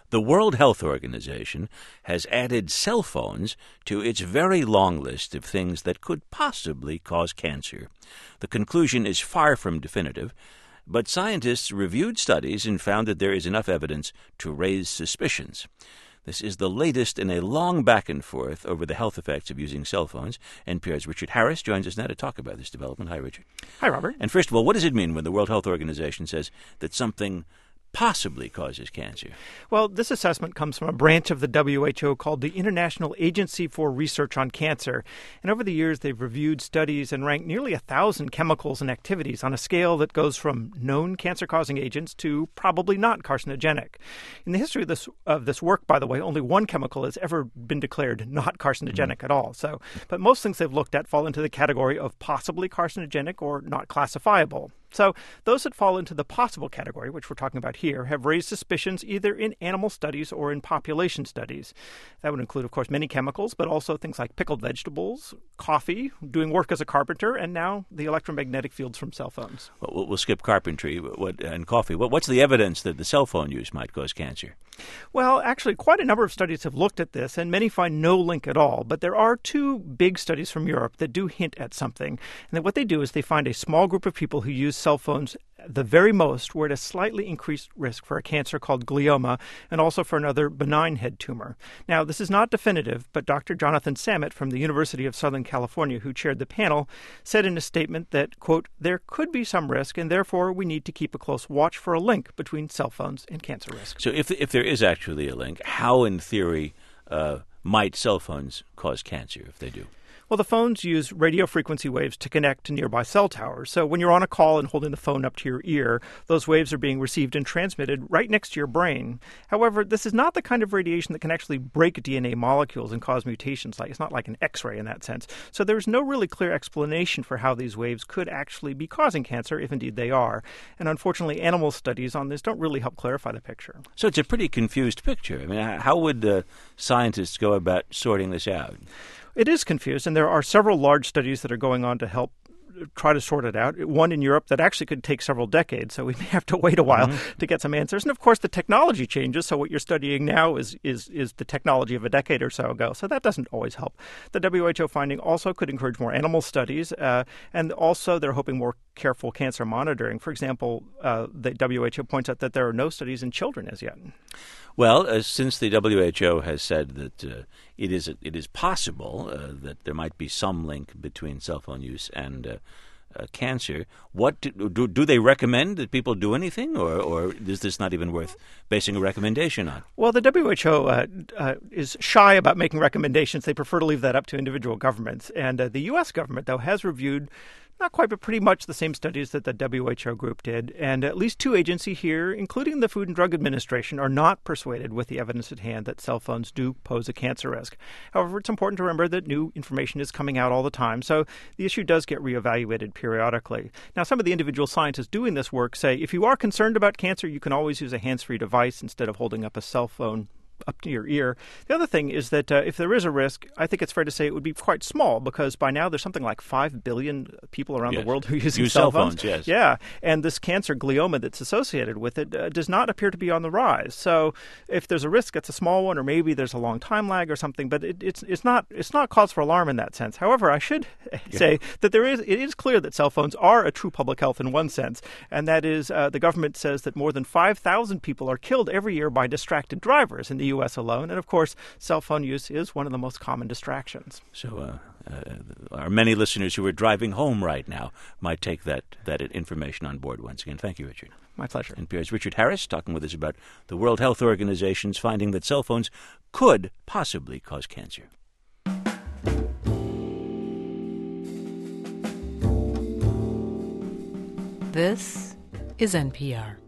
The World Health Organization has added cell phones to its very long list of things that could possibly cause cancer. The conclusion is far from definitive, but scientists reviewed studies and found that there is enough evidence to raise suspicions. This is the latest in a long back and forth over the health effects of using cell phones. NPR's Richard Harris joins us now to talk about this development. Hi, Richard. Hi, Robert. And first of all, what does it mean when the World Health Organization says that something possibly causes cancer? Well, this assessment comes from a branch of the WHO called the International Agency for Research on Cancer. And over the years, they've reviewed studies and ranked nearly 1,000 chemicals and activities on a scale that goes from known cancer-causing agents to probably not carcinogenic. In the history of this work, by the way, only one chemical has ever been declared not carcinogenic at all. But most things they've looked at fall into the category of possibly carcinogenic or not classifiable. So those that fall into the possible category, which we're talking about here, have raised suspicions either in animal studies or in population studies. That would include, of course, many chemicals, but also things like pickled vegetables, coffee, doing work as a carpenter, and now the electromagnetic fields from cell phones. Well, we'll skip carpentry and coffee. What's the evidence that the cell phone use might cause cancer? Well, actually, quite a number of studies have looked at this, and many find no link at all. But there are two big studies from Europe that do hint at something. And what they do is they find a small group of people who use cell phones the very most were at a slightly increased risk for a cancer called glioma and also for another benign head tumor. Now, this is not definitive, but Dr. Jonathan Samet from the University of Southern California, who chaired the panel, said in a statement that, quote, there could be some risk, and therefore we need to keep a close watch for a link between cell phones and cancer risk. So if there is actually a link, how, in theory, might cell phones cause cancer if they do? Well, the phones use radio frequency waves to connect to nearby cell towers. So when you're on a call and holding the phone up to your ear, those waves are being received and transmitted right next to your brain. However, this is not the kind of radiation that can actually break DNA molecules and cause mutations. It's not like an X-ray in that sense. So there's no really clear explanation for how these waves could actually be causing cancer, if indeed they are. And unfortunately, animal studies on this don't really help clarify the picture. So it's a pretty confused picture. I mean, how would scientists go about sorting this out? It is confused, and there are several large studies that are going on to help try to sort it out. One in Europe that actually could take several decades, so we may have to wait a while to get some answers. And of course, the technology changes, so what you're studying now is the technology of a decade or so ago, so that doesn't always help. The WHO finding also could encourage more animal studies, and also they're hoping more careful cancer monitoring. For example, the WHO points out that there are no studies in children as yet. Well, since the WHO has said that it is possible that there might be some link between cell phone use and cancer, what do they recommend that people do anything, or is this not even worth basing a recommendation on? Well, the WHO is shy about making recommendations. They prefer to leave that up to individual governments. And the U.S. government, though, has reviewed not quite, but pretty much the same studies that the WHO group did. And at least two agencies here, including the Food and Drug Administration, are not persuaded with the evidence at hand that cell phones do pose a cancer risk. However, it's important to remember that new information is coming out all the time, so the issue does get reevaluated periodically. Now, some of the individual scientists doing this work say if you are concerned about cancer, you can always use a hands-free device instead of holding up a cell phone up to your ear. The other thing is that if there is a risk, I think it's fair to say it would be quite small, because by now there's something like 5 billion people around the world who are using cell phones. Yes. Yeah, and this cancer glioma that's associated with it does not appear to be on the rise. So if there's a risk, it's a small one, or maybe there's a long time lag or something, but it's not cause for alarm in that sense. However, I should say that it is clear that cell phones are a true public health in one sense, and that is the government says that more than 5,000 people are killed every year by distracted drivers in the U.S. alone. And of course, cell phone use is one of the most common distractions. So our many listeners who are driving home right now might take that information on board once again. Thank you, Richard. My pleasure. NPR's Richard Harris talking with us about the World Health Organization's finding that cell phones could possibly cause cancer. This is NPR.